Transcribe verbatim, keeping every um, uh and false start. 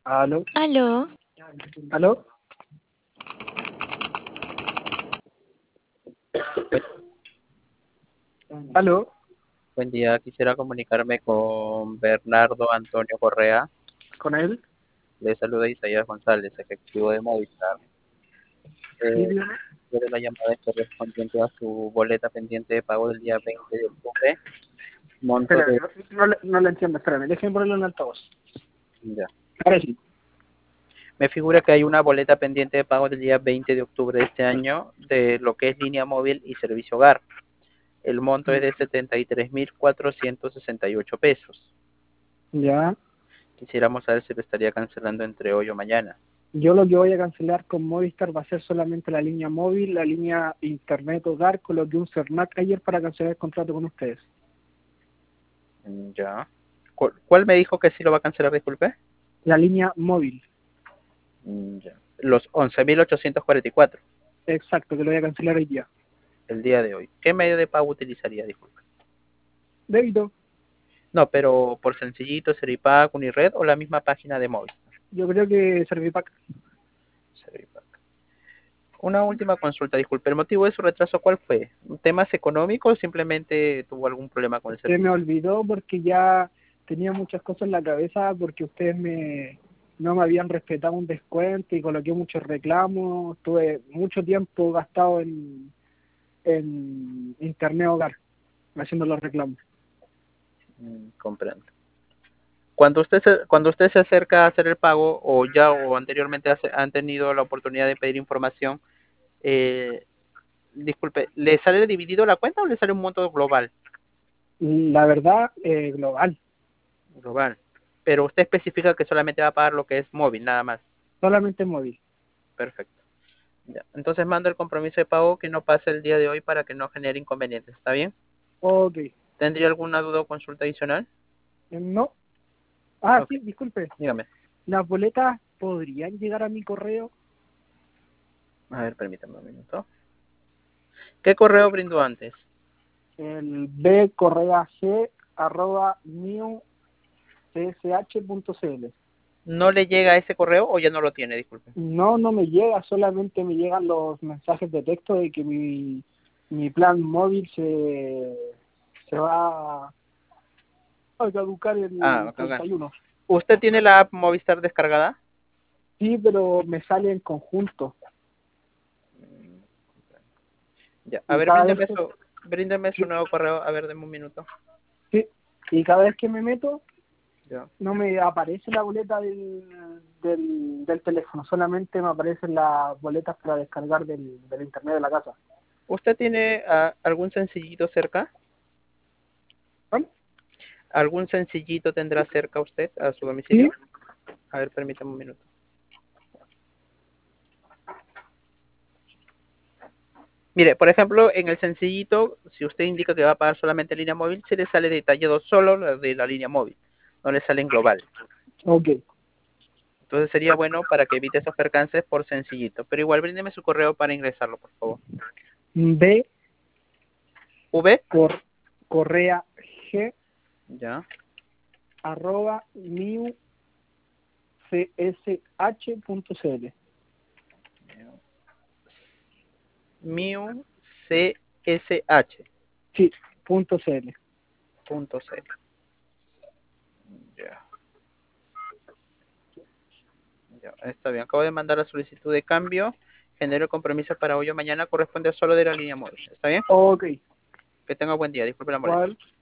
Aló, Aló, aló. Buen, Aló, buen día, quisiera comunicarme con Bernardo Antonio Correa. con él. Le saluda Isaías González, ejecutivo de Movistar. Sí, Eh, dígame. Quiero la llamada es correspondiente a su boleta pendiente de pago del día veinte de octubre, monto Espera, de... no, no, le- no le entiendo, espérame, déjeme ponerlo en altavoz. Ya. Ahora sí. Me figura que hay una boleta pendiente de pago del día veinte de octubre de este año de lo que es línea móvil y servicio hogar. El monto es de setenta y tres mil cuatrocientos sesenta y ocho pesos. Ya. Quisiéramos saber si lo estaría cancelando entre hoy o mañana. Yo lo que voy a cancelar con Movistar va a ser solamente la línea móvil, la línea internet hogar, coloqué un Cernac ayer para cancelar el contrato con ustedes. Mm, Ya. ¿Cuál, cuál me dijo que sí lo va a cancelar, disculpe? La línea móvil, Mm, Ya. Los once mil ochocientos cuarenta y cuatro exacto, que lo voy a cancelar hoy día. el día de hoy. ¿Qué medio de pago utilizaría, disculpe? Débito, No, pero por Sencillito, Seripack, Unired o la misma página de móvil. yo creo que Servipack. Seripack. Una última consulta, disculpe. ¿El motivo de su retraso cuál fue? ¿Temas económicos o simplemente tuvo algún problema con el Se me servicio? olvidó porque ya tenía muchas cosas en la cabeza porque ustedes me no me habían respetado un descuento y coloqué muchos reclamos. Tuve mucho tiempo gastado en, en internet hogar haciendo los reclamos. Mm, comprendo. Cuando usted se, cuando usted se acerca a hacer el pago o ya o anteriormente hace- han tenido la oportunidad de pedir información, eh, disculpe, ¿le sale dividido la cuenta o le sale un monto global? La verdad, eh, global, Global. Pero usted especifica que solamente va a pagar lo que es móvil, nada más. solamente móvil. Perfecto. Ya. Entonces mando el compromiso de pago que no pase el día de hoy para que no genere inconvenientes. ¿Está bien? Ok. ¿Tendría alguna duda o consulta adicional? Eh, No. Ah, Ok, sí, disculpe. dígame. ¿Las boletas podrían llegar a mi correo? A ver, permítame un minuto. ¿Qué correo brindó antes? El bcorreag arroba new csh.cl. ¿No le llega a ese correo o ya no lo tiene? Disculpe. No, no me llega, solamente me llegan los mensajes de texto de que mi, mi plan móvil se, se va a caducar Ah, el acá, acá. treinta y uno. ¿Usted tiene la app Movistar descargada? Sí, pero me sale en conjunto. Ya. A Y ver, cada vez bríndeme que, su, bríndeme su sí, nuevo correo. A ver, deme un minuto. sí, y cada vez que me meto, Ya. no me aparece la boleta del, del, del teléfono, solamente me aparecen las boletas para descargar del, del internet de la casa. ¿Usted tiene ah, algún sencillito cerca? ¿Vale? ¿Algún sencillito tendrá cerca usted a su Sí, domicilio? A ver, permítame un minuto. Mire, por ejemplo, en el sencillito, si usted indica que va a pagar solamente línea móvil, se le sale detallado solo lo de la línea móvil, no le sale en global. ok. Entonces sería bueno para que evite esos percances por sencillito. Pero igual bríndeme su correo para ingresarlo, por favor. B V, cor, correa G ya, arroba new csh.cl. miu c s h Sí, punto .cl. punto c. Ya, ya, está bien. Acabo de mandar la solicitud de cambio. Genero el compromiso para hoy o mañana. Corresponde solo de la línea móvil. ¿Está bien? Ok, Que tenga buen día. Disculpe la molestia. ¿cuál?